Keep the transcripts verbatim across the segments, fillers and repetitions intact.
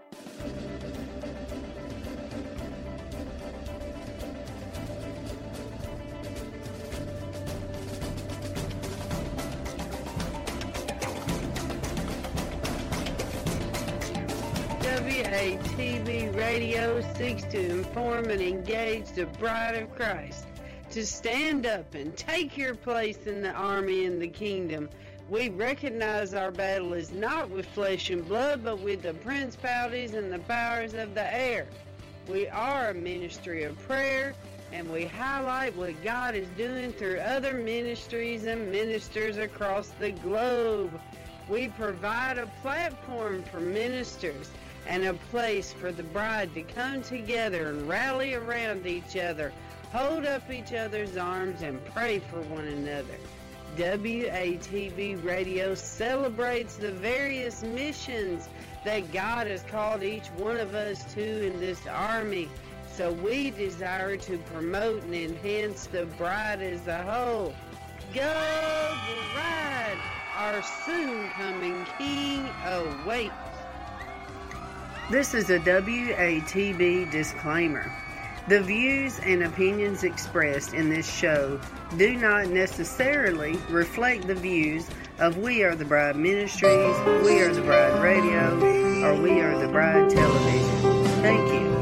W A T V Radio seeks to inform and engage the bride of Christ to stand up and take your place in the army and the kingdom. We recognize our battle is not with flesh and blood, but with the principalities and the powers of the air. We are a ministry of prayer, and we highlight what God is doing through other ministries and ministers across the globe. We provide a platform for ministers and a place for the bride to come together and rally around each other, hold up each other's arms, and pray for one another. W A T V Radio celebrates the various missions that God has called each one of us to in this army. So we desire to promote and enhance the bride as a whole. Go bride! Our soon coming King awaits. This is a W A T V disclaimer. The views and opinions expressed in this show do not necessarily reflect the views of We Are the Bride Ministries, We Are the Bride Radio, or We Are the Bride Television. Thank you.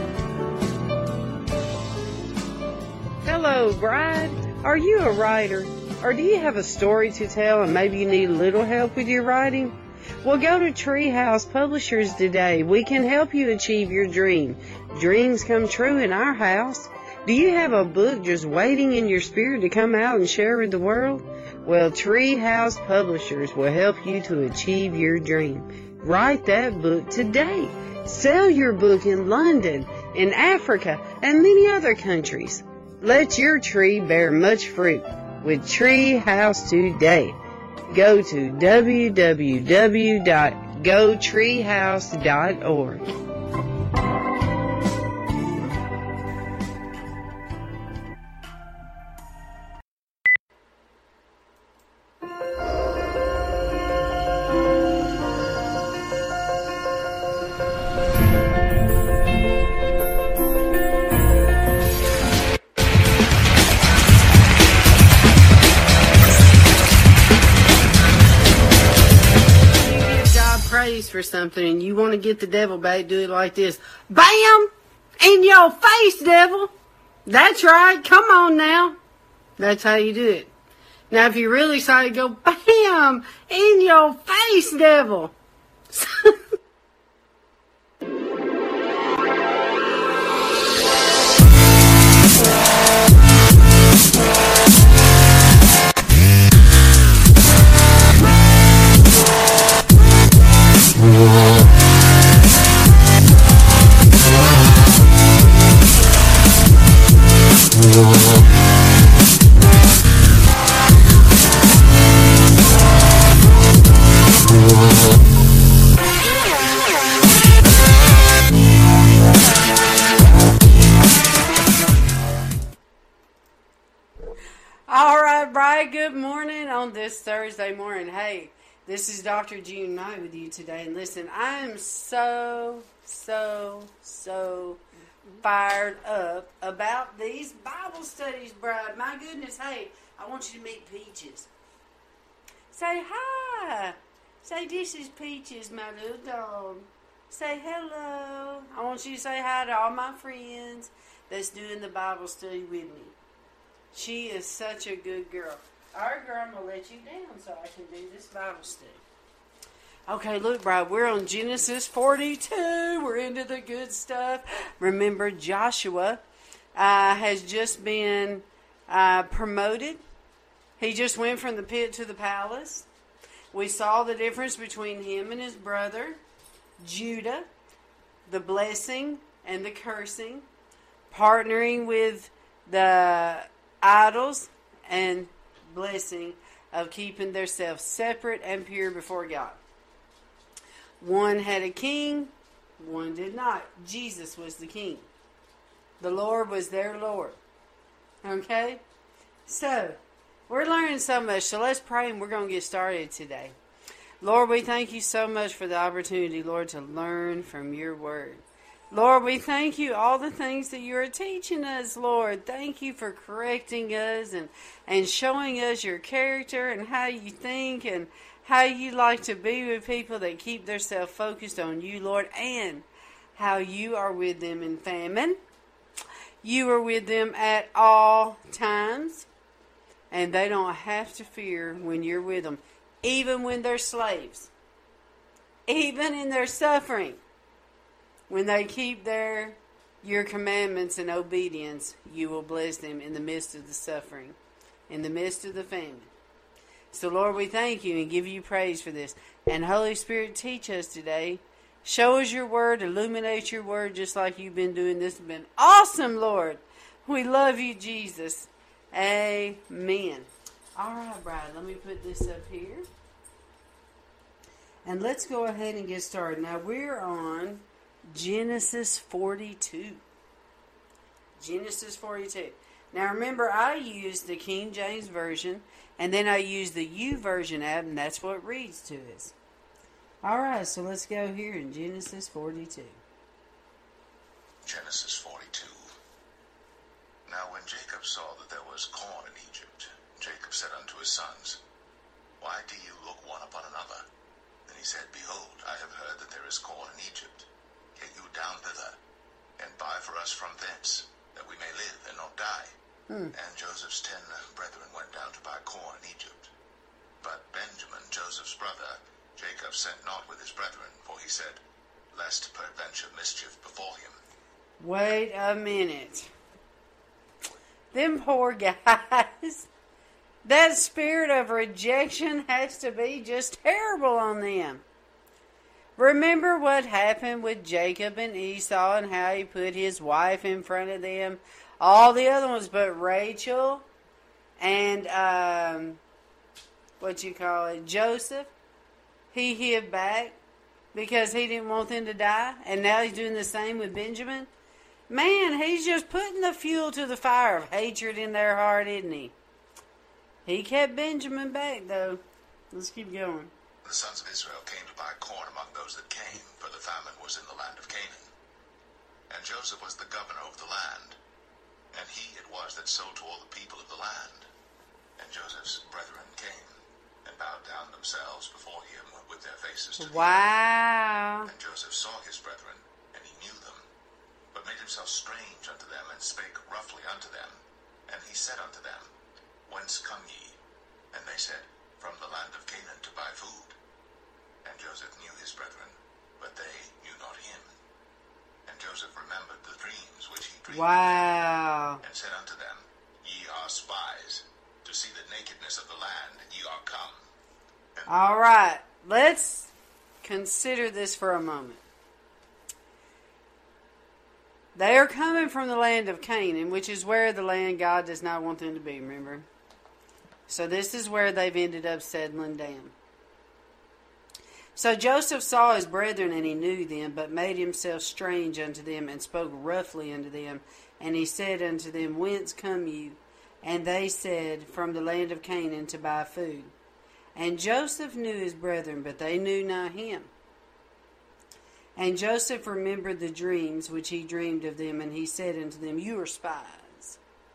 Hello, bride. Are you a writer? Or do you have a story to tell and maybe you need a little help with your writing? Well, go to Treehouse Publishers today. We can help you achieve your dream. Dreams come true in our house. Do you have a book just waiting in your spirit to come out and share with the world? Well, Treehouse Publishers will help you to achieve your dream. Write that book today. Sell your book in London, in Africa, and many other countries. Let your tree bear much fruit with Treehouse today. Go to w w w dot go treehouse dot org. For something and you want to get the devil back, do it like this. Bam! In your face, devil! That's right. Come on now. That's how you do it. Now, if you're really excited, go bam! In your face, devil! All right, Brian, good morning on this Thursday morning. Hey, this is Doctor June Knight with you today. And listen, I am so, so, so fired up about these Bible studies, Bride. My goodness, hey, I want you to meet Peaches. Say hi. Say, this is Peaches, my little dog. Say hello. I want you to say hi to all my friends that's doing the Bible study with me. She is such a good girl. Alright, girl, I'm going to let you down so I can do this Bible study. Okay, look, Bride, we're on Genesis forty-two. We're into the good stuff. Remember, Joshua uh, has just been uh, promoted. He just went from the pit to the palace. We saw the difference between him and his brother, Judah, the blessing and the cursing, partnering with the idols and blessing of keeping themselves separate and pure before God. One had a king, one did not. Jesus was the king. The Lord was their Lord. Okay? So, we're learning so much, so let's pray and we're going to get started today. Lord, we thank you so much for the opportunity, Lord, to learn from your word. Lord, we thank you all the things that you are teaching us, Lord. Thank you for correcting us and, and showing us your character and how you think and how you like to be with people that keep themselves focused on you, Lord, and how you are with them in famine. You are with them at all times, and they don't have to fear when you're with them, even when they're slaves, even in their suffering. When they keep their your commandments and obedience, you will bless them in the midst of the suffering, in the midst of the famine. So, Lord, we thank you and give you praise for this. And Holy Spirit, teach us today. Show us your word, illuminate your word just like you've been doing. This has been awesome, Lord. We love you, Jesus. Amen. All right, Brad, let me put this up here. And let's go ahead and get started. Now, we're on Genesis forty-two. Genesis forty-two. Now remember, I used the King James Version, and then I used the YouVersion app, and that's what reads to us. Alright, so let's go here in Genesis forty-two. Genesis forty-two. Now when Jacob saw that there was corn in Egypt, Jacob said unto his sons, Why do you look one upon another? Then he said, Behold, I have heard that there is corn in Egypt. Get you down thither, and buy for us from thence, that we may live and not die. Hmm. And Joseph's ten brethren went down to buy corn in Egypt. But Benjamin, Joseph's brother, Jacob sent not with his brethren, for he said, Lest peradventure mischief befall him. Wait a minute. Them poor guys. That spirit of rejection has to be just terrible on them. Remember what happened with Jacob and Esau and how he put his wife in front of them? All the other ones but Rachel and, um, what you call it, Joseph. He hid back because he didn't want them to die. And now he's doing the same with Benjamin. Man, he's just putting the fuel to the fire of hatred in their heart, isn't he? He kept Benjamin back, though. Let's keep going. The sons of Israel came to buy corn among those that came, for the famine was in the land of Canaan. And Joseph was the governor of the land, and he it was that sold to all the people of the land. And Joseph's brethren came, and bowed down themselves before him with their faces to the earth. Wow. And Joseph saw his brethren, and he knew them, but made himself strange unto them, and spake roughly unto them. And he said unto them, Whence come ye? And they said, From the land of Canaan to buy food. And Joseph knew his brethren, but they knew not him. And Joseph remembered the dreams which he dreamed. Wow. And said unto them, Ye are spies, to see the nakedness of the land, ye are come. And all right, let's consider this for a moment. They are coming from the land of Canaan, which is where the land God does not want them to be, remember? So this is where they've ended up settling down. So Joseph saw his brethren, and he knew them, but made himself strange unto them, and spoke roughly unto them. And he said unto them, Whence come you? And they said, From the land of Canaan to buy food. And Joseph knew his brethren, but they knew not him. And Joseph remembered the dreams which he dreamed of them, and he said unto them, You are spies.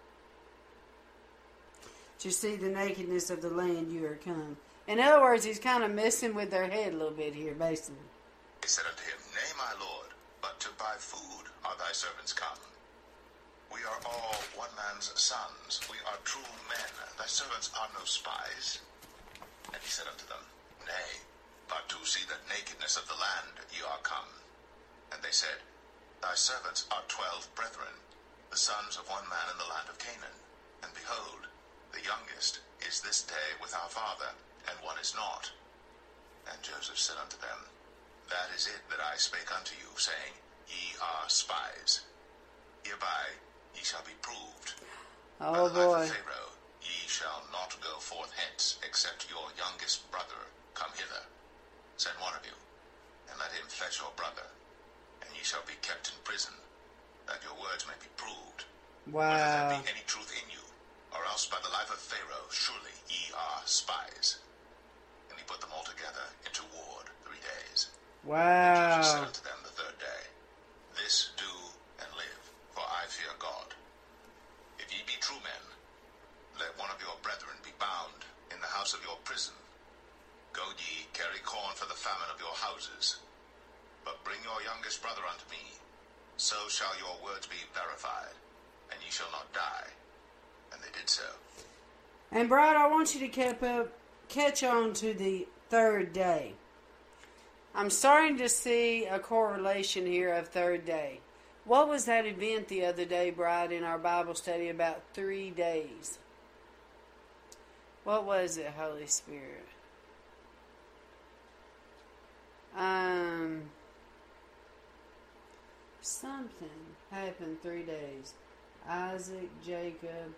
To see the nakedness of the land you are come. In other words, he's kind of messing with their head a little bit here, basically. They said unto him, Nay, my lord, but to buy food are thy servants come. We are all one man's sons. We are true men. Thy servants are no spies. And he said unto them, Nay, but to see the nakedness of the land ye are come. And they said, Thy servants are twelve brethren, the sons of one man in the land of Canaan. And behold, the youngest is this day with our father, and one is not. And Joseph said unto them, That is it that I spake unto you, saying, Ye are spies. Hereby ye shall be proved. Oh, By the boy. life of Pharaoh, ye shall not go forth hence, except your youngest brother come hither. Send one of you, and let him fetch your brother, and ye shall be kept in prison, that your words may be proved. Wow. Whether there be any truth in you, or else by the life of Pharaoh, surely ye are spies. And he put them all together into ward three days. Wow. And Joseph said unto them the third day, This do and live, for I fear God. If ye be true men, let one of your brethren be bound in the house of your prison. Go ye, carry corn for the famine of your houses. But bring your youngest brother unto me. So shall your words be verified, and ye shall not die. And they did so. And Brad, I want you to keep up, catch on to the third day. I'm starting to see a correlation here of third day. What was that event the other day, Brad, in our Bible study about three days? What was it, Holy Spirit? Um, something happened three days. Isaac, Jacob.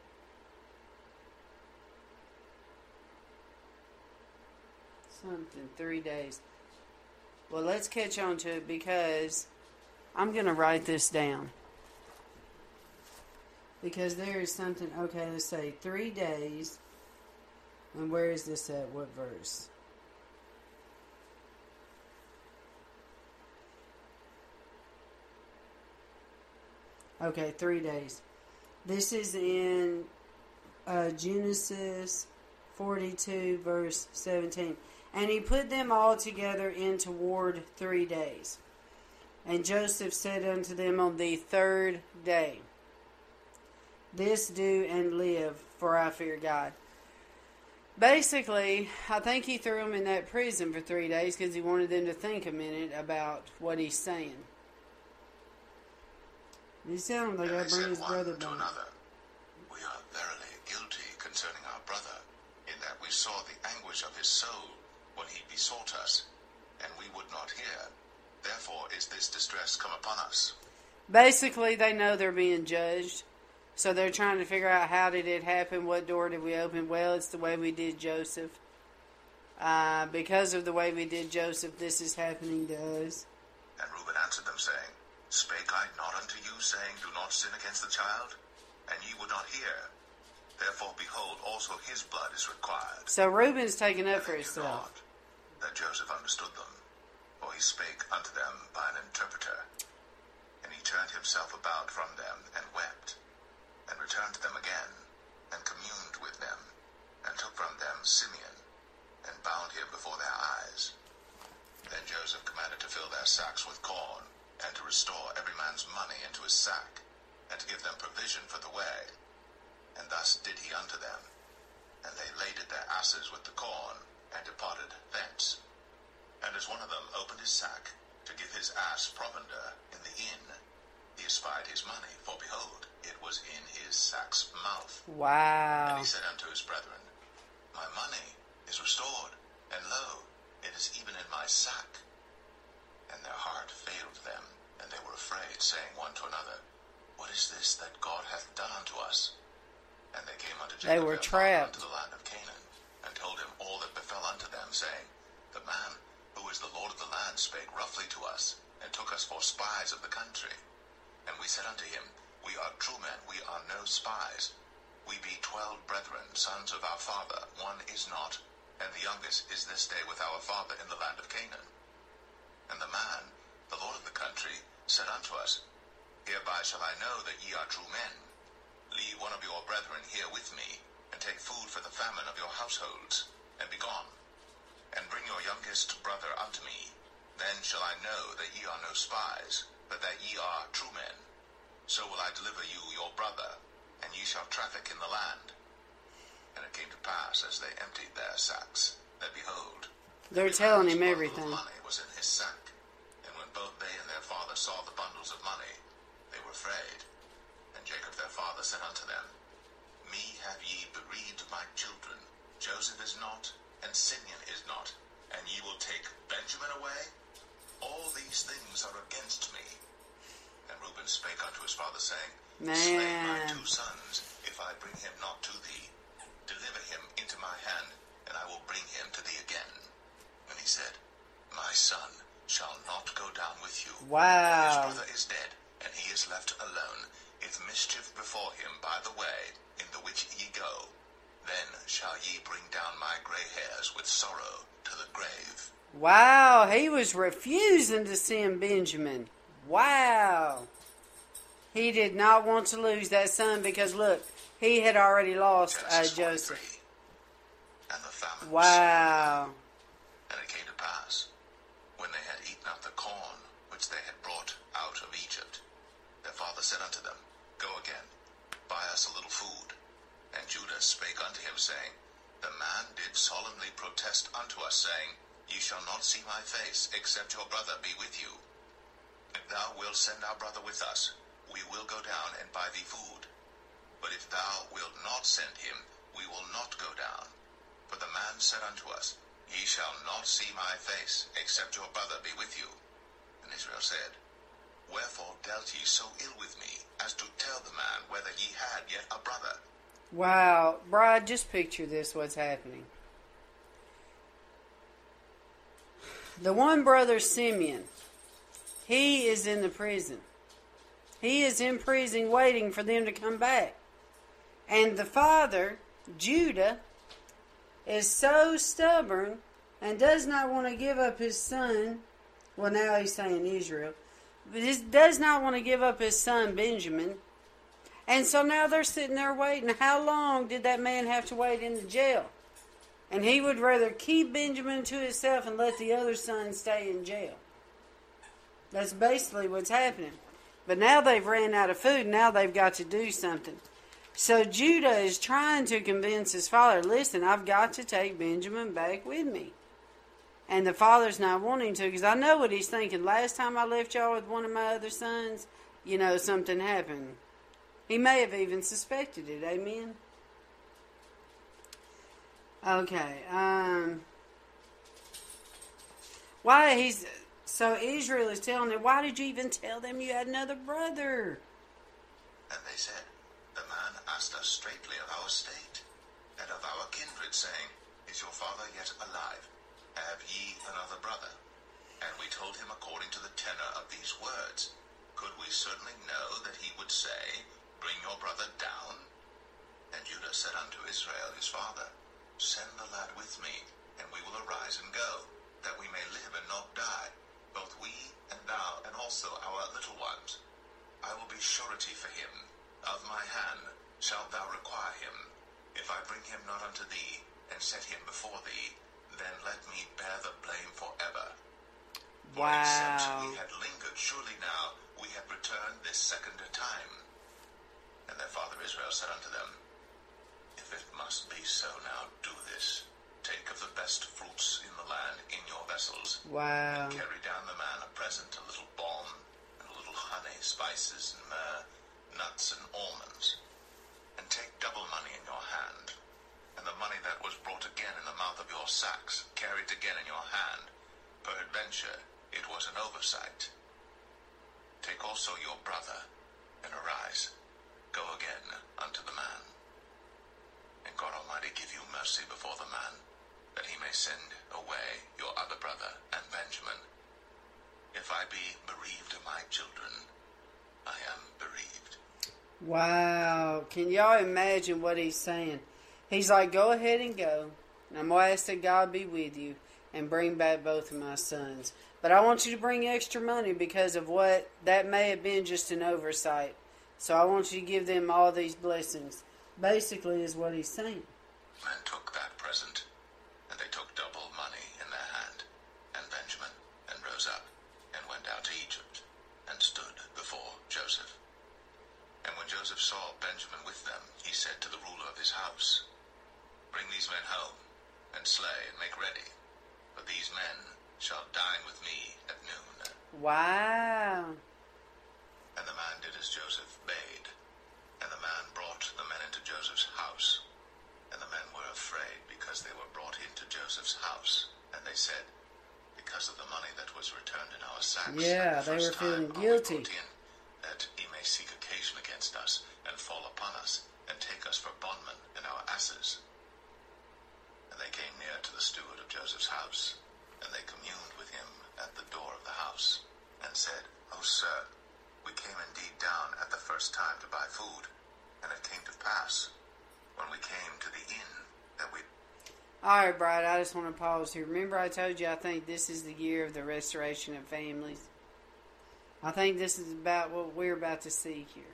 Something, three days. Well, let's catch on to it because I'm going to write this down. Because there is something, okay, let's say three days. And where is this at? What verse? Okay, three days. This is in uh, Genesis forty-two, verse seventeen. And he put them all together into ward three days. And Joseph said unto them on the third day, This do and live, for I fear God. Basically, I think he threw them in that prison for three days because he wanted them to think a minute about what he's saying. He sounded like I bring his brother back. Another, We are verily guilty concerning our brother, in that we saw the anguish of his soul when he besought us, and we would not hear. Therefore is this distress come upon us. Basically, they know they're being judged. So they're trying to figure out how did it happen, what door did we open. Well, it's the way we did Joseph. Uh, because of the way we did Joseph, this is happening to us. And Reuben answered them, saying, Spake I not unto you, saying, Do not sin against the child? And ye would not hear. Therefore, behold, also his blood is required. So Reuben's taking up And for they knew himself. not that Joseph understood them, for he spake unto them by an interpreter. And he turned himself about from them, and wept, and returned to them again, and communed with them, and took from them Simeon, and bound him before their eyes. Then Joseph commanded to fill their sacks with corn, and to restore every man's money into his sack, and to give them provision for the way. And thus did he unto them. And they laded their asses with the corn, and departed thence. And as one of them opened his sack, to give his ass provender in the inn, he espied his money, for behold, it was in his sack's mouth. Wow. And he said unto his brethren, My money is restored, and lo, it is even in my sack. And their heart failed them, and they were afraid, saying one to another, What is this that God hath done unto us? And they came unto Jacob They were trapped unto the land of Canaan, and told him all that befell unto them, saying, The man who is the Lord of the land spake roughly to us, and took us for spies of the country. And we said unto him, We are true men, we are no spies. We be twelve brethren, sons of our father, one is not, and the youngest is this day with our father in the land of Canaan. And the man, the Lord of the country, said unto us, Hereby shall I know that ye are true men. Leave one of your brethren here with me, and take food for the famine of your households, and be gone. And bring your youngest brother unto me. Then shall I know that ye are no spies, but that ye are true men. So will I deliver you your brother, and ye shall traffic in the land. And it came to pass, as they emptied their sacks, that behold, They're the telling him bundle everything. of money was in his sack. And when both they and their father saw the bundles of money, they were afraid. And Jacob their father said unto them, Me have ye bereaved my children. Joseph is not, and Simeon is not, and ye will take Benjamin away? All these things are against me. And Reuben spake unto his father, saying, Slay my Man. two sons, if I bring him not to thee. Deliver him into my hand, and I will bring him to thee again. And he said, My son shall not go down with you. For Wow. his brother is dead, and he is left alone. If mischief befall him by the way in the which ye go, then shall ye bring down my gray hairs with sorrow to the grave. Wow, he was refusing to send Benjamin. Wow. He did not want to lose that son because, look, he had already lost uh, Joseph. And the famine wow. And it came to pass, when they had eaten up the corn which they had brought out of Egypt, their father said unto them, Go again, buy us a little food. And Judah spake unto him, saying, The man did solemnly protest unto us, saying, Ye shall not see my face, except your brother be with you. If thou wilt send our brother with us, we will go down and buy thee food. But if thou wilt not send him, we will not go down. For the man said unto us, Ye shall not see my face, except your brother be with you. And Israel said, Wherefore dealt ye so ill with me, as to tell the man whether ye had yet a brother? Wow, Bride, just picture this, what's happening. The one brother, Simeon, he is in the prison. He is in prison waiting for them to come back. And the father, Judah, is so stubborn and does not want to give up his son. Well, now he's saying Israel. But he does not want to give up his son, Benjamin. And so now they're sitting there waiting. How long did that man have to wait in the jail? And he would rather keep Benjamin to himself and let the other son stay in jail. That's basically what's happening. But now they've ran out of food. Now they've got to do something. So Judah is trying to convince his father, listen, I've got to take Benjamin back with me. And the father's not wanting to, because I know what he's thinking. Last time I left y'all with one of my other sons, you know, something happened. He may have even suspected it. Amen? Okay. Um, why he's... So Israel is telling them, why did you even tell them you had another brother? And they said, The man asked us straightly of our state, and of our kindred, saying, Is your father yet alive? Have ye another brother? And we told him according to the tenor of these words. Could we certainly know that he would say, Bring your brother down? And Judah said unto Israel his father, Send the lad with me, and we will arise and go, that we may live and not die, both we and thou, and also our little ones. I will be surety for him. Of my hand shalt thou require him. If I bring him not unto thee, and set him before thee, then let me bear the blame forever. For wow. except we had lingered, surely now we had returned this second time. And their father Israel said unto them, If it must be so now, do this. Take of the best fruits in the land in your vessels. Wow. And carry down the man a present, a little balm, and a little honey, spices, and myrrh, nuts and almonds. And take double money in your hand. And the money that was brought again in the mouth of your sacks, carried again in your hand. Peradventure, it was an oversight. Take also your brother, and arise. Go again unto the man. And God Almighty give you mercy before the man, that he may send away your other brother and Benjamin. If I be bereaved of my children, I am bereaved. Wow. Can y'all imagine what he's saying? He's like, go ahead and go. And I'm going to ask that God be with you and bring back both of my sons. But I want you to bring extra money because of what, that may have been just an oversight. So I want you to give them all these blessings. Basically is what he's saying. Men took that present, and they took double money in their hand, and Benjamin, and rose up, and went out to Egypt, and stood before Joseph. And when Joseph saw Benjamin with them, he said to the ruler of his house, Bring these men home, and slay, and make ready, for these men shall dine with me at noon. Wow. And the man did as Joseph bade, and the man brought the men into Joseph's house. And the men were afraid, because they were brought into Joseph's house. And they said, Because of the money that was returned in our sacks, yeah, the they were first feeling time guilty. are we brought in, that he may seek occasion against us, and fall upon us, and take us for bondmen and our asses. And they came near to the steward of Joseph's house, and they communed with him at the door of the house, and said, O sir, we came indeed down at the first time to buy food, and it came to pass, when we came to the inn that we... All right, Brad, I just want to pause here. Remember I told you I think this is the year of the restoration of families? I think this is about what we're about to see here.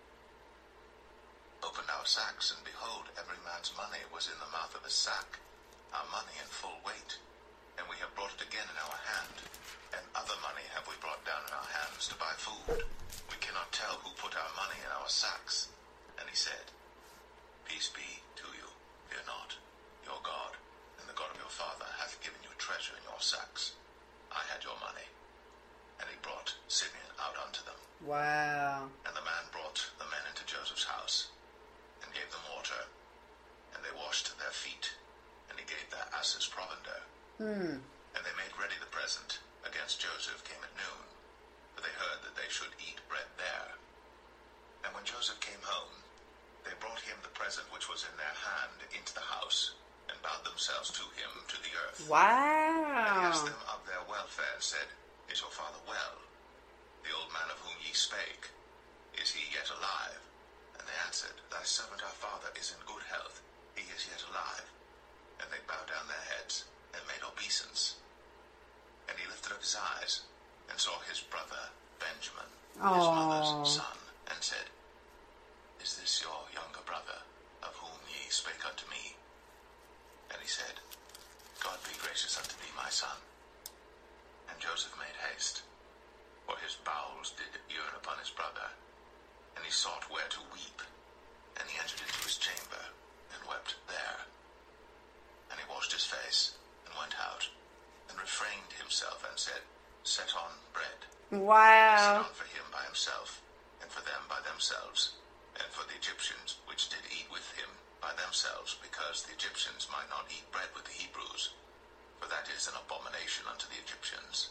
Opened our sacks, and behold, every man's money was in the mouth of his sack, our money in full weight. And we have brought it again in our hand, and other money have we brought down in our hands to buy food. We cannot tell who put our money in our sacks. And he said, Peace be to you, fear not. Your God, and the God of your father, hath given you treasure in your sacks. I had your money. And he brought Simeon out unto them. Wow. And the man brought the men into Joseph's house, and gave them water, and they washed their feet, and he gave their asses provender. Hmm. And they made ready the present against Joseph came at noon, for they heard that they should eat bread there. And when Joseph came home, they brought him the present which was in their hand into the house, and bowed themselves to him to the earth. Wow. And he asked them of their welfare, and said, Is your father well? The old man of whom ye spake, is he yet alive? And they answered, Thy servant our father is in good health, he is yet alive. And they bowed down their heads, and made obeisance. And he lifted up his eyes, and saw his brother Benjamin, Aww. his mother's son, and said, Is this your younger brother, of whom ye spake unto me? And he said, God be gracious unto thee, my son. And Joseph made haste, for his bowels did yearn upon his brother, and he sought where to weep. And he entered into his chamber, and wept there. And he washed his face, and went out, and refrained himself, and said, Set on bread. Wow. Set on for him by himself, and for them by themselves, and for the Egyptians which did eat with him by themselves, because the Egyptians might not eat bread with the Hebrews, for that is an abomination unto the Egyptians.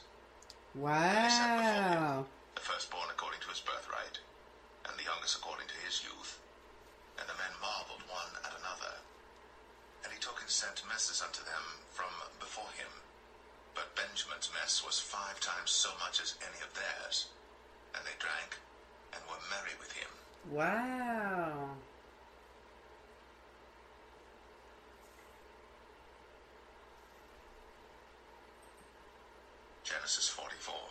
Wow. The firstborn according to his birthright, and the youngest according to his youth. And the men marveled one at another. And he took and sent messes unto them from before him. But Benjamin's mess was five times so much as any of theirs. And they drank, and were merry with him. Wow. Genesis forty-four.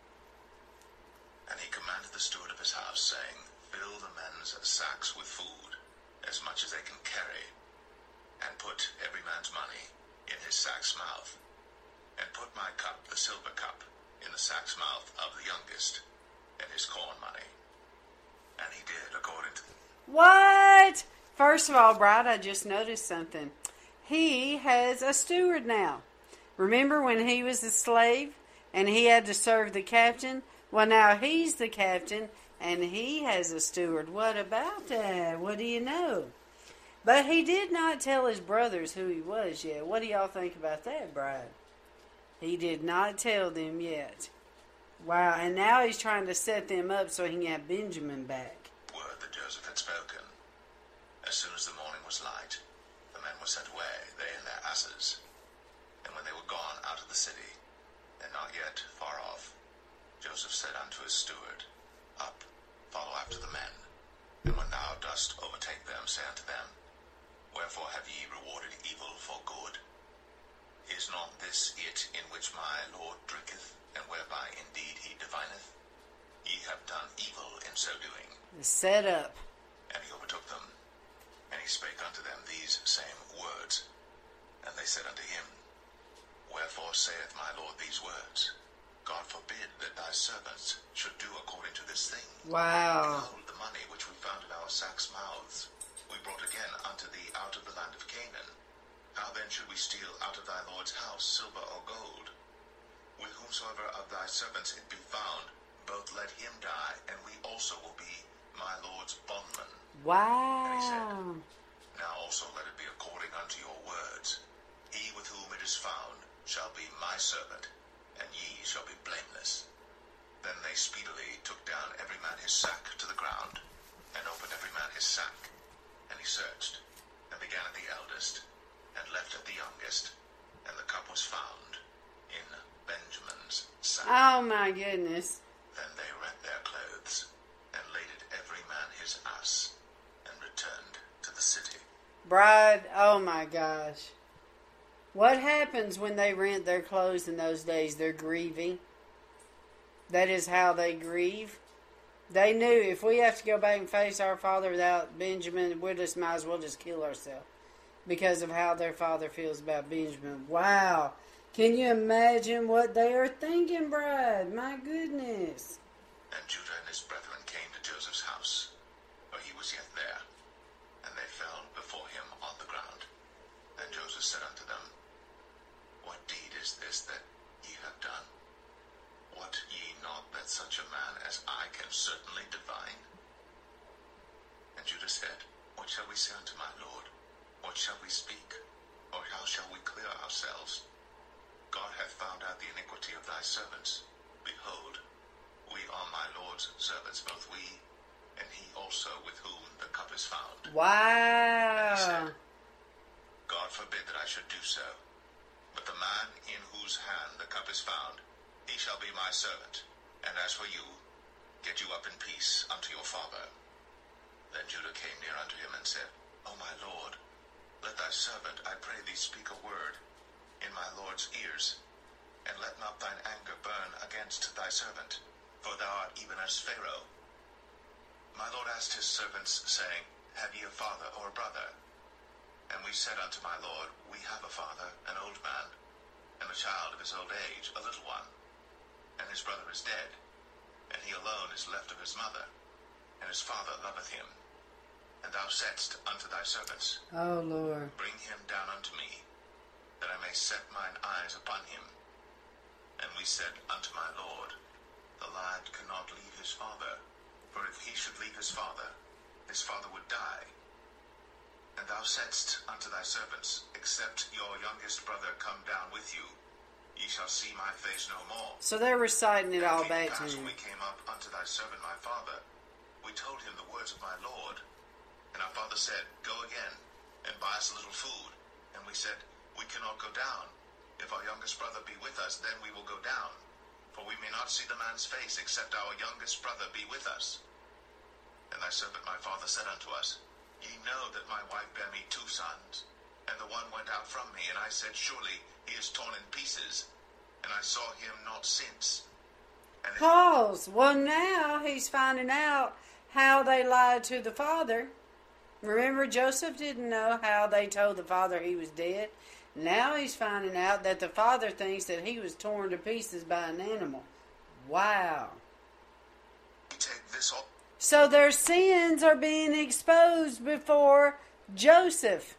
And he commanded the steward of his house, saying, Fill the men's sacks with food, as much as they can carry, and put every man's money in his sack's mouth, and put my cup, the silver cup, in the sack's mouth of the youngest, and his corn money. And he did according to... What? First of all, Bride, I just noticed something. He has a steward now. Remember when he was a slave and he had to serve the captain? Well, now he's the captain and he has a steward. What about that? What do you know? But he did not tell his brothers who he was yet. What do y'all think about that, Bride? He did not tell them yet. Wow, and now he's trying to set them up so he can have Benjamin back. Word that Joseph had spoken. As soon as the morning was light, the men were sent away, they and their asses. And when they were gone out of the city, and not yet far off, Joseph said unto his steward, Up, follow after the men, and when thou dost overtake them, say unto them, Wherefore have ye rewarded evil for good? Is not this it in which my Lord drinketh, and whereby indeed he divineth? Ye have done evil in so doing. Set up. And he overtook them, and he spake unto them these same words. And they said unto him, Wherefore saith my Lord these words? God forbid that thy servants should do according to this thing. Wow. Behold, the money which we found in our sacks' mouths, we brought again unto thee out of the land of Canaan. How then should we steal out of thy Lord's house silver or gold? With whomsoever of thy servants it be found, both let him die, and we also will be my Lord's bondmen. Wow. And he said, Now also let it be according unto your words. He with whom it is found shall be my servant, and ye shall be blameless. Then they speedily took down every man his sack to the ground, and opened every man his sack. And he searched, and began at the eldest, and left at the youngest, and the cup was found in Benjamin's sack. Oh my goodness. Then they rent their clothes, and laded every man his ass, and returned to the city. Bride, oh my gosh. What happens when they rent their clothes in those days? They're grieving. That is how they grieve. They knew if we have to go back and face our father without Benjamin, we just might as well just kill ourselves because of how their father feels about Benjamin. Wow. Can you imagine what they are thinking, Bride? My goodness. And Judah and his brethren came to Joseph's house, for he was yet there, and they fell before him on the ground. Then Joseph said unto them, What deed is this that ye have done? Wot ye not that such a man as I can certainly divine? And Judah said, What shall we say unto my lord? What shall we speak? Or how shall we clear ourselves? God hath found out the iniquity of thy servants. Behold, we are my Lord's servants, both we and he also with whom the cup is found. Wow. And he said, God forbid that I should do so. But the man in whose hand the cup is found, he shall be my servant. And as for you, get you up in peace unto your father. Then Judah came near unto him and said, O my Lord, let thy servant, I pray thee, speak a word in my Lord's ears, and let not thine anger burn against thy servant, for thou art even as Pharaoh. My Lord asked his servants, saying, Have ye a father or a brother? And we said unto my Lord, We have a father, an old man, and a child of his old age, a little one. And his brother is dead, and he alone is left of his mother, and his father loveth him. And thou saidst unto thy servants, Oh, Lord. Bring him down unto me, that I may set mine eyes upon him. And we said unto my Lord, The lad cannot leave his father, for if he should leave his father, his father would die. And thou saidst unto thy servants, Except your youngest brother come down with you, ye shall see my face no more. So they're reciting it all And it came back to pass, him. when we came up unto thy servant my father, we told him the words of my Lord. And our father said, Go again, and buy us a little food. And we said, We cannot go down. If our youngest brother be with us, then we will go down. For we may not see the man's face, except our youngest brother be with us. And thy servant my father said unto us, Ye know that my wife bare me two sons, and the one went out from me, and I said, Surely he is torn in pieces, and I saw him not since. And if Pause. Well, now he's finding out how they lied to the father. Remember, Joseph didn't know how they told the father he was dead. Now he's finding out that the father thinks that he was torn to pieces by an animal. Wow. we take this all, So their sins are being exposed before Joseph.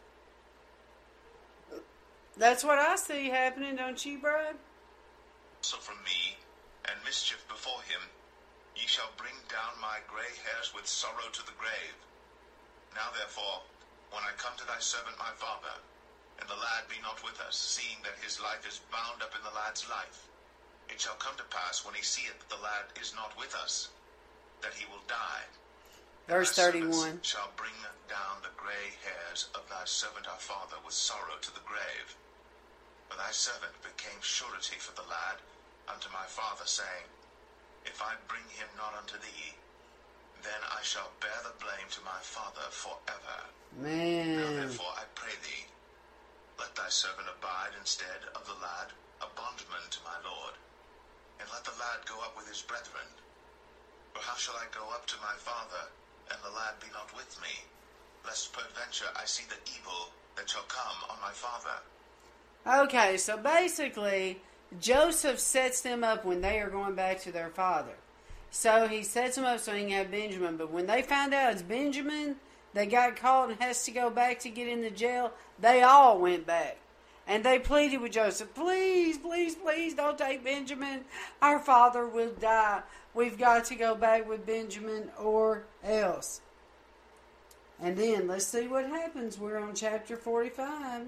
That's what I see happening, don't you, Brad? also from me, and mischief before him, ye shall bring down my grey hairs with sorrow to the grave. Now therefore, when I come to thy servant my father, and the lad be not with us, seeing that his life is bound up in the lad's life, it shall come to pass, when he seeth that the lad is not with us, that he will die. And Verse thy servants thirty-one. shall bring down the grey hairs of thy servant our father with sorrow to the grave. For thy servant became surety for the lad unto my father, saying, If I bring him not unto thee, then I shall bear the blame to my father forever. Now Man. therefore I pray thee, let thy servant abide instead of the lad, a bondman to my lord, and let the lad go up with his brethren. For how shall I go up to my father, and the lad be not with me, lest peradventure I see the evil that shall come on my father? Okay, so basically, Joseph sets them up when they are going back to their father. So he sets them up so he can have Benjamin. But when they found out it's Benjamin that got caught and has to go back to get into jail, they all went back. And they pleaded with Joseph, please, please, please don't take Benjamin. Our father will die. We've got to go back with Benjamin or else. And then let's see what happens. We're on chapter forty-five.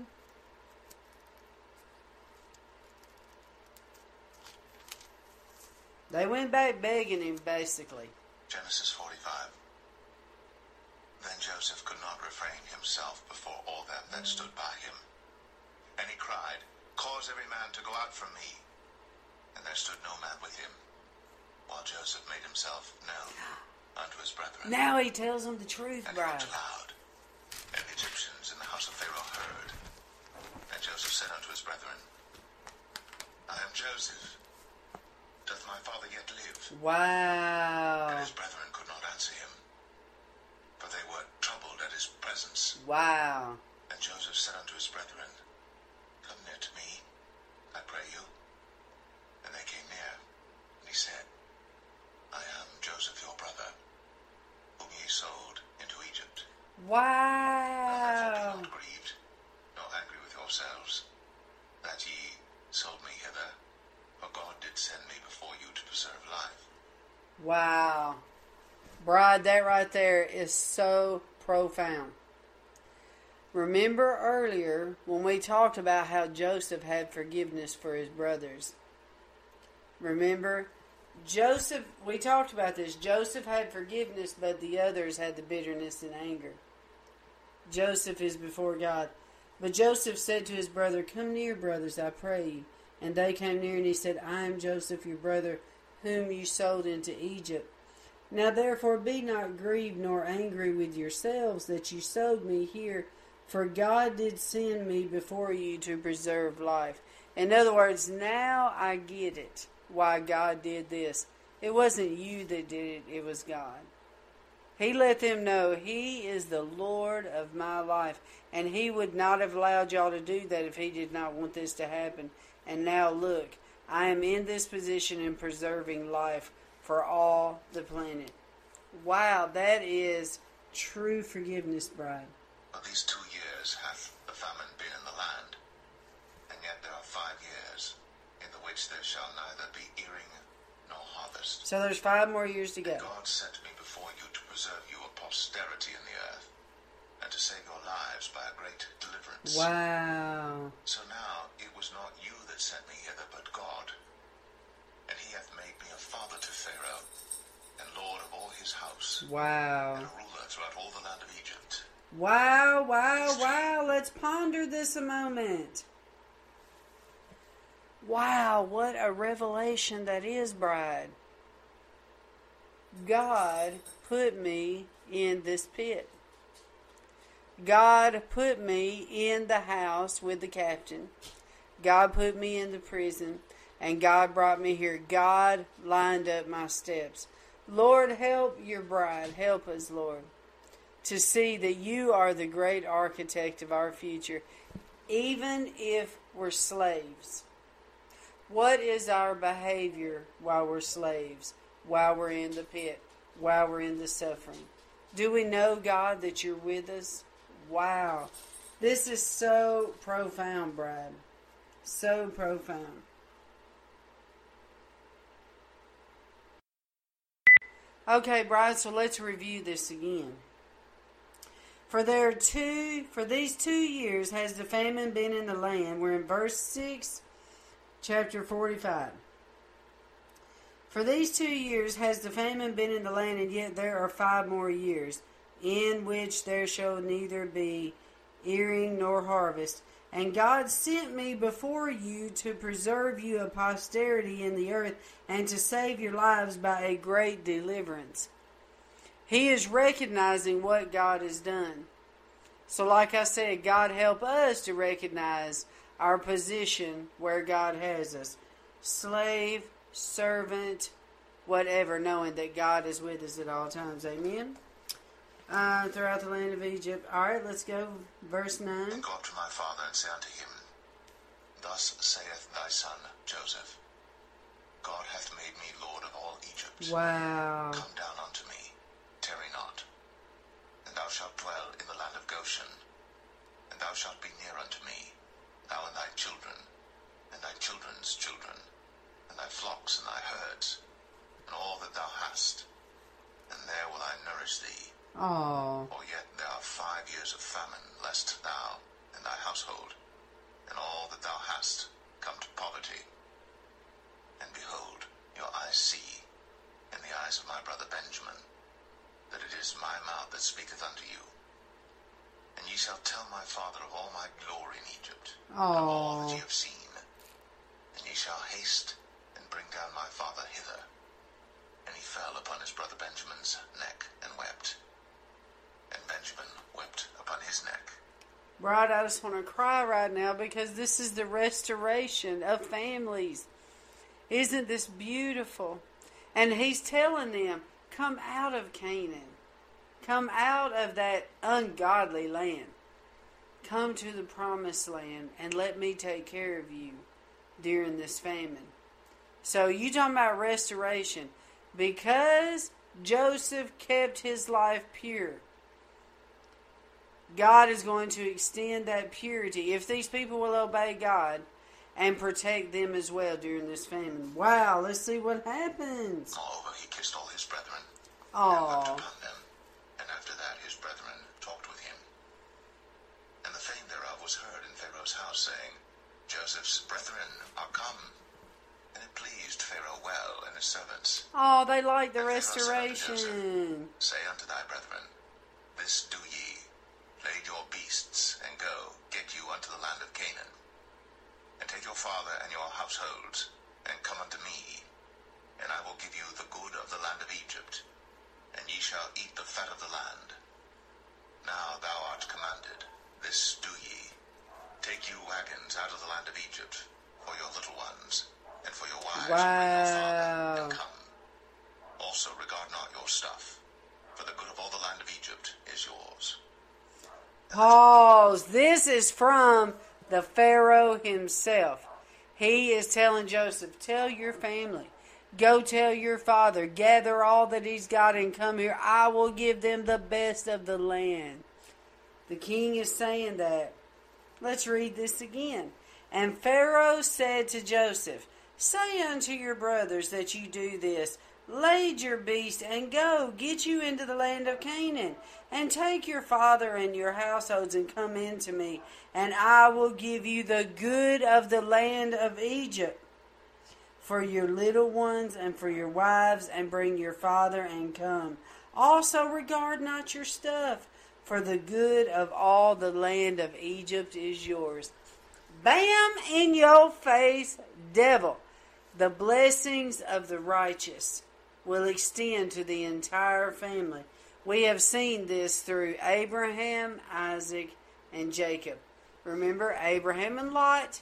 They went back begging him, basically. Genesis forty-five. Then Joseph could not refrain himself before all them that stood by him. And he cried, Cause every man to go out from me. And there stood no man with him, while Joseph made himself known unto his brethren. Now he tells them the truth, And he bride. wept aloud. And the Egyptians in the house said unto his brethren, I am Joseph. Doth my father yet live? Wow. And his brethren could not answer him, for they were troubled at his presence. Wow. And Joseph said unto his brethren, Come near to me, I pray you. And they came near, and he said, I am Joseph your brother, whom ye sold into Egypt. Wow. And therefore be not grieved, nor angry with yourselves, that ye sold me hither, for God did send me before you to preserve life. Wow. Bride, that right there is so profound. Remember earlier when we talked about how Joseph had forgiveness for his brothers. Remember? Joseph, we talked about this. Joseph had forgiveness, but the others had the bitterness and anger. Joseph is before God. But Joseph said to his brother, Come near, brothers, I pray you. And they came near, and he said, I am Joseph, your brother, whom you sold into Egypt. Now therefore be not grieved nor angry with yourselves that you sold me here, for God did send me before you to preserve life. In other words, now I get it, why God did this. It wasn't you that did it, it was God. He let them know He is the Lord of my life, and He would not have allowed y'all to do that if He did not want this to happen. And now look, I am in this position in preserving life for all the planet. Wow, that is true forgiveness, bride. But these two years hath the famine been in the land, and yet there are five years, in the which there shall neither be earing nor harvest. So there's five more years to go. And God sent me before you to preserve you a posterity in the earth, and to save your lives by a great deliverance. Wow. So now it was not you that sent me hither, but God. And He hath made me a father to Pharaoh, and lord of all his house, Wow. and a ruler throughout all the land of Egypt. Wow, wow, wow. Let's ponder this a moment. Wow, what a revelation that is, bride. God put me in this pit. God put me in the house with the captain. God put me in the prison. And God brought me here. God lined up my steps. Lord, help your bride. Help us, Lord, to see that you are the great architect of our future, even if we're slaves. What is our behavior while we're slaves, while we're in the pit, while we're in the suffering? Do we know, God, that you're with us? Wow. This is so profound, bride. So profound. Okay, bride, so let's review this again. For there are two, for these two years has the famine been in the land. We're in verse six, chapter forty-five. For these two years has the famine been in the land, and yet there are five more years, in which there shall neither be earing nor harvest. And God sent me before you to preserve you a posterity in the earth, and to save your lives by a great deliverance. He is recognizing what God has done. So like I said, God help us to recognize our position where God has us. Slave, servant, whatever, knowing that God is with us at all times. Amen? Uh, throughout the land of Egypt. Alright, let's go. Verse nine. And go up to my father and say unto him, Thus saith thy son Joseph, God hath made me lord of all Egypt. Wow. Come down unto me, tarry not, and thou shalt dwell in the land of Goshen, and thou shalt be near unto me, thou and thy children, and thy children's children, and thy flocks and thy herds, and all that thou hast, and there will I nourish thee. Oh. For yet there are five years of famine, lest thou and thy household, and all that thou hast, come to poverty. And behold, your eyes see, in the eyes of my brother Benjamin, that it is my mouth that speaketh unto you. And ye shall tell my father of all my glory in Egypt, oh. and of all that ye have seen. And ye shall haste and bring down my father hither. And he fell upon his brother Benjamin's neck and wept. And Benjamin wept upon his neck. Right, I just want to cry right now because this is the restoration of families. Isn't this beautiful? And he's telling them, come out of Canaan. Come out of that ungodly land. Come to the promised land and let me take care of you during this famine. So you talking about restoration. Because Joseph kept his life pure, God is going to extend that purity if these people will obey God and protect them as well during this famine. Wow, let's see what happens. Moreover, he kissed all his brethren Aww. and wept upon them. And after that his brethren talked with him. And the fame thereof was heard in Pharaoh's house, saying, Joseph's brethren are come. And it pleased Pharaoh well and his servants. Oh, they like the And Pharaoh said unto restoration. Joseph, Say unto thy brethren, This do ye, lade your beasts, and go, get you unto the land of Canaan. And take your father and your households, and come unto me, and I will give you the good of the land of Egypt, and ye shall eat the fat of the land. Now thou art commanded, this do ye, take you wagons out of the land of Egypt, for your little ones, and for your wives, Wow. bring your father, and come. Also regard not your stuff, for the good of all the land of Egypt is yours. Pause. This is from the Pharaoh himself. He is telling Joseph, tell your family, go tell your father, gather all that he's got and come here. I will give them the best of the land. The king is saying that. Let's read this again. And Pharaoh said to Joseph, say unto your brothers that you do this, lade your beast and go, get you into the land of Canaan, and take your father and your households and come in to me, and I will give you the good of the land of Egypt for your little ones and for your wives, and bring your father and come. Also regard not your stuff, for the good of all the land of Egypt is yours. Bam in your face, devil. The blessings of the righteous will extend to the entire family. We have seen this through Abraham, Isaac, and Jacob. Remember Abraham and Lot?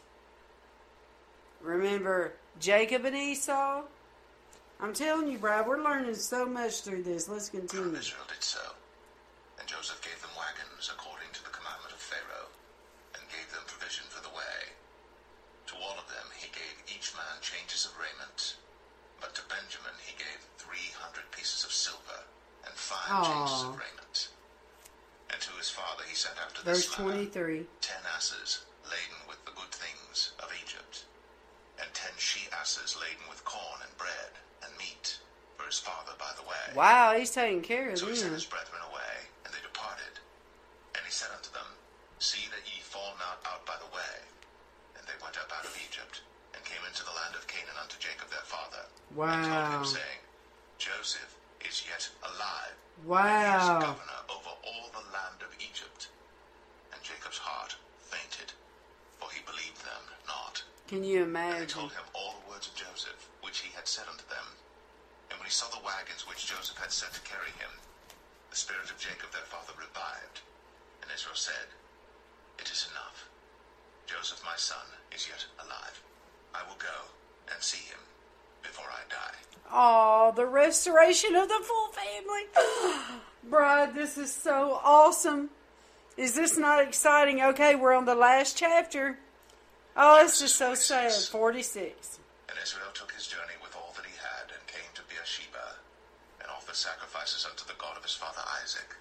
Remember Jacob and Esau? I'm telling you, Brad, we're learning so much through this. Let's continue. And Israel did so. And Joseph gave them wagons according to the commandment of Pharaoh, and gave them provision for the way. To all of them he gave each man changes of raiment. But to Benjamin he gave three hundred pieces of silver, and five Aww. changes of raiment. And to his father he sent after Verse this manner twenty-three. ten asses laden with the good things of Egypt, and ten she-asses laden with corn and bread and meat for his father by the way. Wow, he's taking care of So he sent them. his brethren away, and they departed. And he said unto them, See that ye fall not out by the way. And they went up out of Egypt, and came into the land of Canaan unto Jacob their father. Wow. And told him, saying, Joseph is yet alive. Wow. And he is governor over all the land of Egypt. And Jacob's heart fainted, for he believed them not. Can you And they imagine? told him all the words of Joseph, which he had said unto them. And when he saw the wagons which Joseph had sent to carry him, the spirit of Jacob their father revived. And Israel said, It is enough. Joseph my son is yet alive. I will go and see him before I die. Oh, the restoration of the full family. Bride, this is so awesome. Is this not exciting? Okay, we're on the last chapter. Oh, it's just so sad. forty-six. And Israel took his journey with all that he had, and came to Beersheba, and offered sacrifices unto the God of his father Isaac.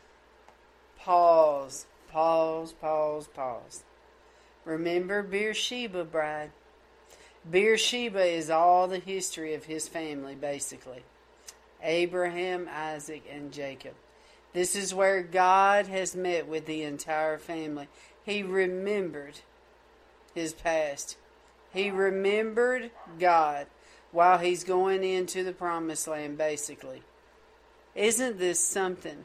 Pause, pause, pause, pause. Remember Beersheba, bride. Beersheba is all the history of his family, basically. Abraham, Isaac, and Jacob. This is where God has met with the entire family. He remembered his past. He remembered God while he's going into the promised land, basically. Isn't this something?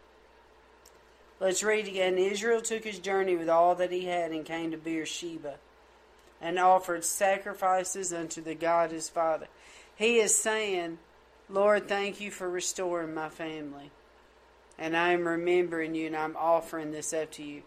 Let's read again. Israel took his journey with all that he had and came to Beersheba, and offered sacrifices unto the God his father. He is saying, Lord, thank you for restoring my family. And I am remembering you, and I'm offering this up to you.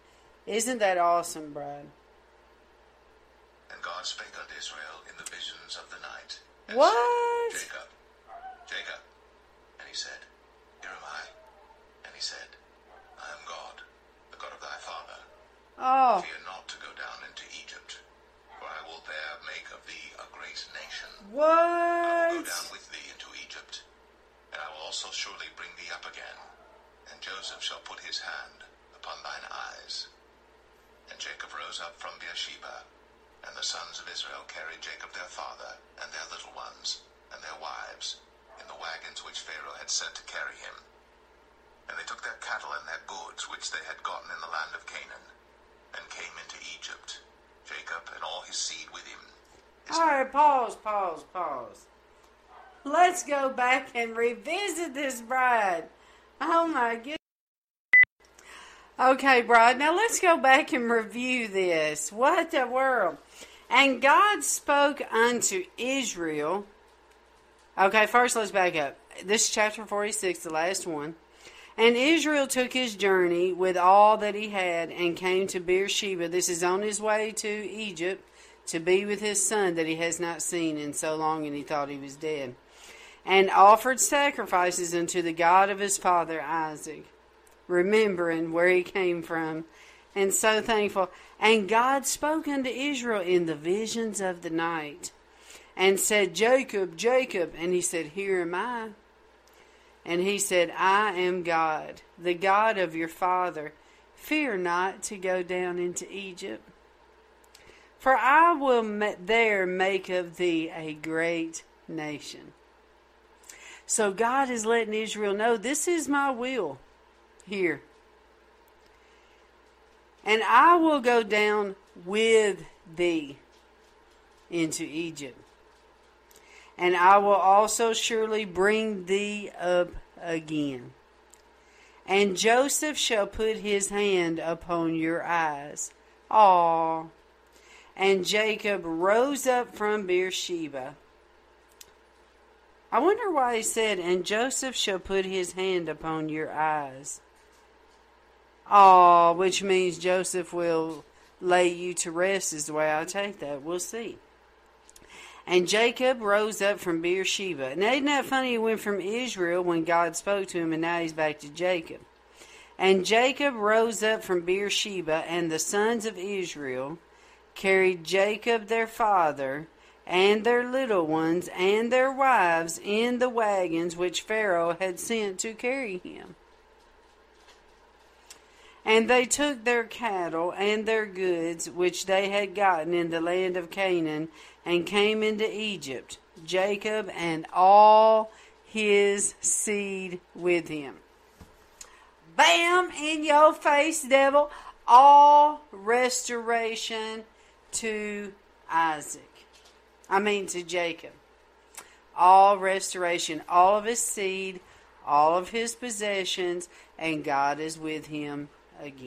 Isn't that awesome, Brad? And God spake unto Israel in the visions of the night. And What? said, Jacob, Jacob. And he said, Here am I. And he said, I am God, the God of thy father. Oh. Fear not to go down into Egypt, for I will there make of thee a great nation. What? I will go down with thee into Egypt, and I will also surely bring thee up again. And Joseph shall put his hand upon thine eyes. And Jacob rose up from Beersheba, and the sons of Israel carried Jacob their father, and their little ones, and their wives, in the wagons which Pharaoh had sent to carry him. And they took their cattle and their goods which they had gotten in the land of Canaan, and came into Egypt, Jacob and all his seed with him. His All right, pause, pause, pause. Let's go back and revisit this, Bride. Oh my goodness. Okay, Bride, now let's go back and review this. What the world? And God spoke unto Israel. Okay, first let's back up. This is chapter forty-six, the last one. And Israel took his journey with all that he had and came to Beersheba. This is on his way to Egypt to be with his son that he has not seen in so long, and he thought he was dead. And offered sacrifices unto the God of his father Isaac, remembering where he came from, and so thankful. And God spoke unto Israel in the visions of the night, and said, Jacob, Jacob. And he said, Here am I. And he said, I am God, the God of your father. Fear not to go down into Egypt, for I will there make of thee a great nation. So God is letting Israel know, this is my will here. And I will go down with thee into Egypt. And I will also surely bring thee up again. And Joseph shall put his hand upon your eyes. Aw. And Jacob rose up from Beersheba. I wonder why he said, and Joseph shall put his hand upon your eyes. Aw, which means Joseph will lay you to rest is the way I take that. We'll see. And Jacob rose up from Beersheba. Now, isn't that funny? He went from Israel when God spoke to him, and now he's back to Jacob. And Jacob rose up from Beersheba, and the sons of Israel carried Jacob their father, and their little ones, and their wives in the wagons which Pharaoh had sent to carry him. And they took their cattle and their goods which they had gotten in the land of Canaan, and came into Egypt, Jacob and all his seed with him. Bam! In your face, devil. All restoration to Isaac. I mean to Jacob. All restoration. All of his seed. All of his possessions. And God is with him again.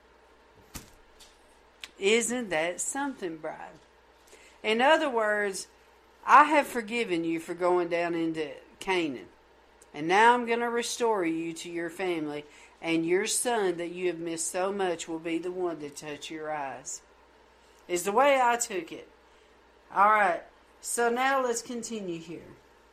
Isn't that something, bride? In other words, I have forgiven you for going down into Canaan. And now I'm going to restore you to your family. And your son that you have missed so much will be the one to touch your eyes. Is the way I took it. All right. So now let's continue here.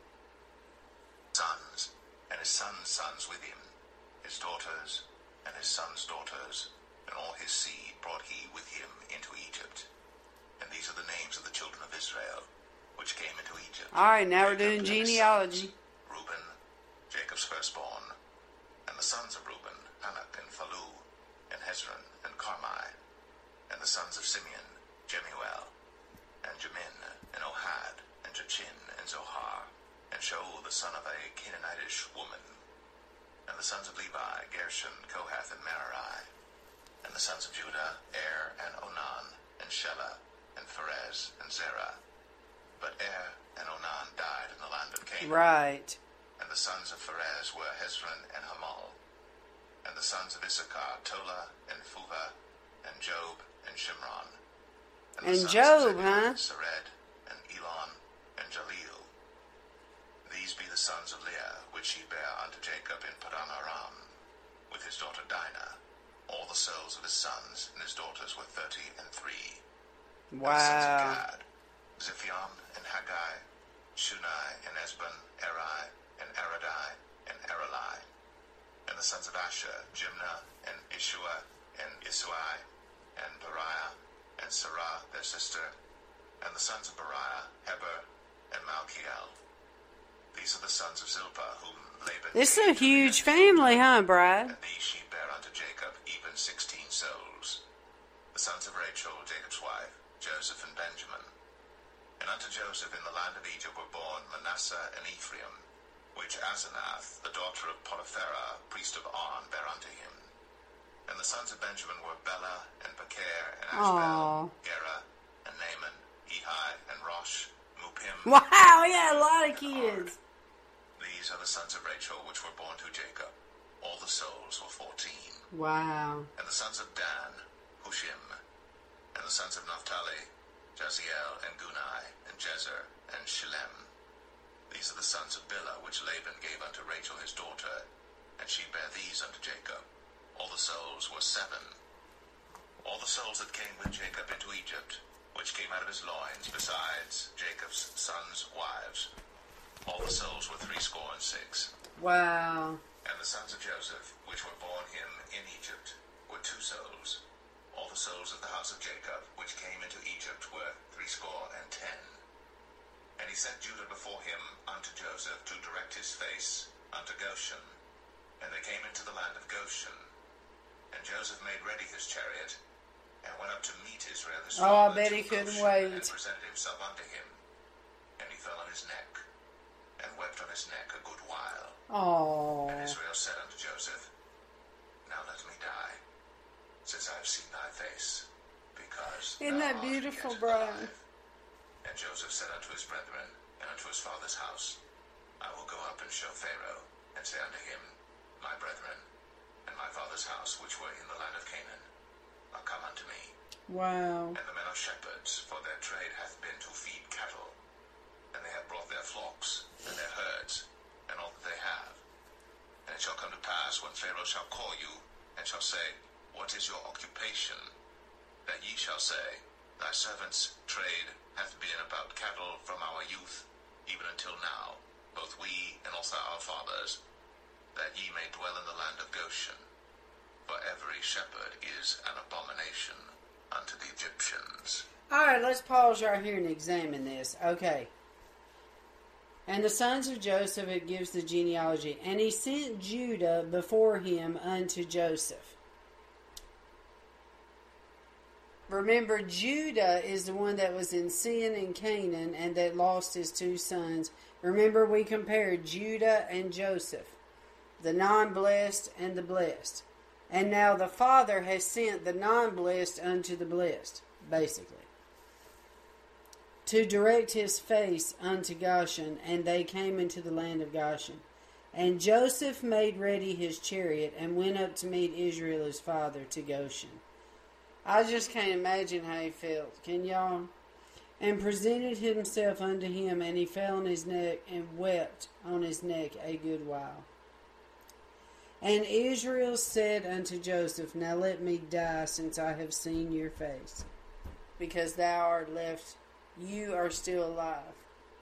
Sons, and his sons' sons with him, his daughters, and his sons' daughters, and all his seed brought he with him into Egypt. And these are the names of the children of Israel, which came into Egypt. All right, now Jacob we're doing genealogy. Sons, Reuben, Jacob's firstborn, and the sons of Reuben, Hanok and Phalu, and Hezron and Carmi, and the sons of Simeon, Jemuel, and Jamin, and Ohad, and Jachin, and Zohar, and Shaul the son of a Canaanitish woman, and the sons of Levi, Gershon, Kohath, and Merari, and the sons of Judah, Er, and Onan, and Shelah, and Pharez, and Zerah. But Er and Onan died in the land of Canaan. Right. And the sons of Pharez were Hezron and Hamal. And the sons of Issachar, Tola, and Phuvah, and Job, and Shimron. And, And the sons Job, of huh? Zebulun, Sered, and Elon, and Jaleel. These be the sons of Leah, which he bare unto Jacob in Padan Aram, with his daughter Dinah, all the souls of his sons and his daughters were thirty and three. Wow. And the sons of Gad, Ziphion and Haggai, Shunai and Esbon, Eri and Aradai and Aralai. And the sons of Asher, Jimnah and Ishua and Isuai and Beriah and Sarah their sister. And the sons of Beriah, Heber and Malchiel. These are the sons of Zilpah, whom Laban... This is a huge family, huh, Brad? And these she bare unto Jacob, even sixteen souls. The sons of Rachel, Jacob's wife, Joseph and Benjamin. And unto Joseph in the land of Egypt were born Manasseh and Ephraim, which Asenath, the daughter of Potipherah, priest of On, bare unto him. And the sons of Benjamin were Bela and Becher and Ashbel, Gera and Naaman, Ehi and Rosh, Mupim. Wow, he had a lot of kids. These are the sons of Rachel which were born to Jacob. All the souls were fourteen. Wow. And the sons of Dan, Hushim. And the sons of Naphtali, Jaziel and Gunai and Jezer and Shillem. These are the sons of Bilhah which Laban gave unto Rachel his daughter, and she bare these unto Jacob. All the souls were seven. All the souls that came with Jacob into Egypt, which came out of his loins, besides Jacob's sons' wives. All the souls were threescore and six. Wow. And the sons of Joseph, which were born him in Egypt, were two souls. All the souls of the house of Jacob, which came into Egypt, were threescore and ten. And he sent Judah before him unto Joseph to direct his face unto Goshen. And they came into the land of Goshen. And Joseph made ready his chariot, and went up to meet Israel his father. Oh, I bet he couldn't Goshen, wait. And presented himself unto him. And he fell on his neck, and wept on his neck a good while. Oh. And Israel said unto Joseph, Now let me die, since I have seen thy face, because Isn't thou that art beautiful, yet Brian? alive. And Joseph said unto his brethren, and unto his father's house, I will go up and show Pharaoh, and say unto him, My brethren, and my father's house, which were in the land of Canaan, are come unto me. Wow. And the men are shepherds, for their trade hath been to feed cattle. And they have brought their flocks, and their herds, and all that they have. And it shall come to pass, when Pharaoh shall call you, and shall say, What is your occupation? That ye shall say, Thy servant's trade hath been about cattle from our youth, even until now, both we and also our fathers, that ye may dwell in the land of Goshen. For every shepherd is an abomination unto the Egyptians. Alright, let's pause right here and examine this. Okay. And the sons of Joseph, it gives the genealogy. And he sent Judah before him unto Joseph. Remember, Judah is the one that was in sin in Canaan and that lost his two sons. Remember, we compared Judah and Joseph, the non-blessed and the blessed. And now the Father has sent the non-blessed unto the blessed, basically, to direct his face unto Goshen, and they came into the land of Goshen. And Joseph made ready his chariot, and went up to meet Israel his father to Goshen. I just can't imagine how he felt. Can y'all? And presented himself unto him, and he fell on his neck, and wept on his neck a good while. And Israel said unto Joseph, Now let me die, since I have seen your face, because thou art left, you are still alive.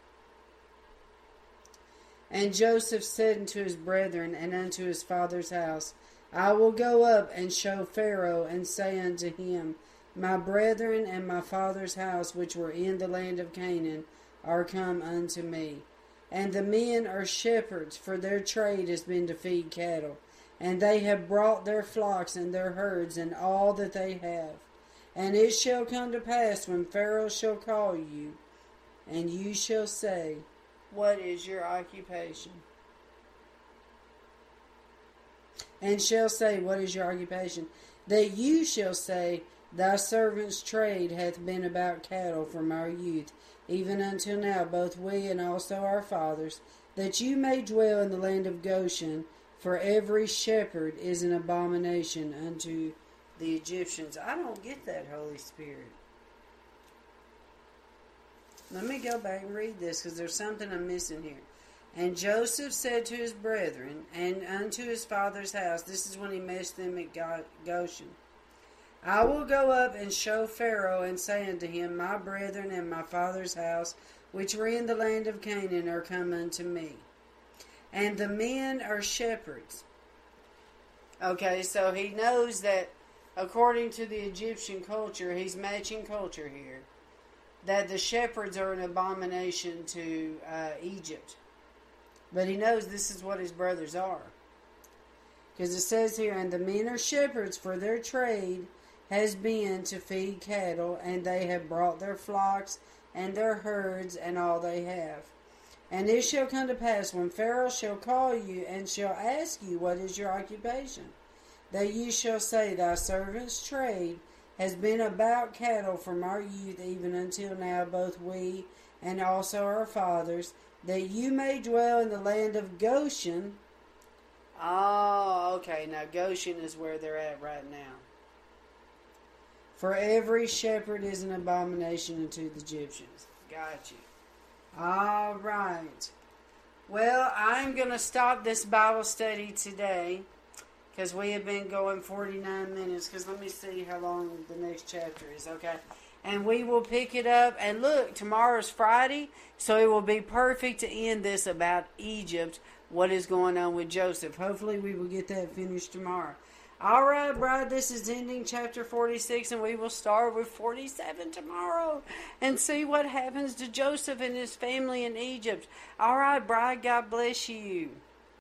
And Joseph said unto his brethren and unto his father's house, I will go up and show Pharaoh, and say unto him, My brethren and my father's house, which were in the land of Canaan, are come unto me. And the men are shepherds, for their trade has been to feed cattle. And they have brought their flocks and their herds and all that they have. And it shall come to pass, when Pharaoh shall call you, and you shall say, What is your occupation? And shall say, What is your occupation? That you shall say, Thy servant's trade hath been about cattle from our youth, even until now, both we and also our fathers, that you may dwell in the land of Goshen, for every shepherd is an abomination unto the Egyptians. I don't get that, Holy Spirit. Let me go back and read this, because there's something I'm missing here. And Joseph said to his brethren, and unto his father's house, this is when he met them at Goshen, I will go up and show Pharaoh, and say unto him, My brethren and my father's house, which were in the land of Canaan, are come unto me. And the men are shepherds. Okay, so he knows that according to the Egyptian culture, he's matching culture here, that the shepherds are an abomination to uh, Egypt. But he knows this is what his brothers are. Because it says here, and the men are shepherds, for their trade has been to feed cattle, and they have brought their flocks and their herds and all they have. And it shall come to pass, when Pharaoh shall call you, and shall ask you, What is your occupation? That ye shall say, Thy servant's trade has been about cattle from our youth even until now, both we and also our fathers, that you may dwell in the land of Goshen. Oh, okay. Now Goshen is where they're at right now. For every shepherd is an abomination unto the Egyptians. Got you. All right. Well, I'm going to stop this Bible study today, because we have been going forty-nine minutes. Because let me see how long the next chapter is. Okay. And we will pick it up. And look, tomorrow's Friday, so it will be perfect to end this about Egypt, what is going on with Joseph. Hopefully we will get that finished tomorrow. All right, bride, this is ending chapter forty-six, and we will start with forty-seven tomorrow and see what happens to Joseph and his family in Egypt. All right, bride, God bless you.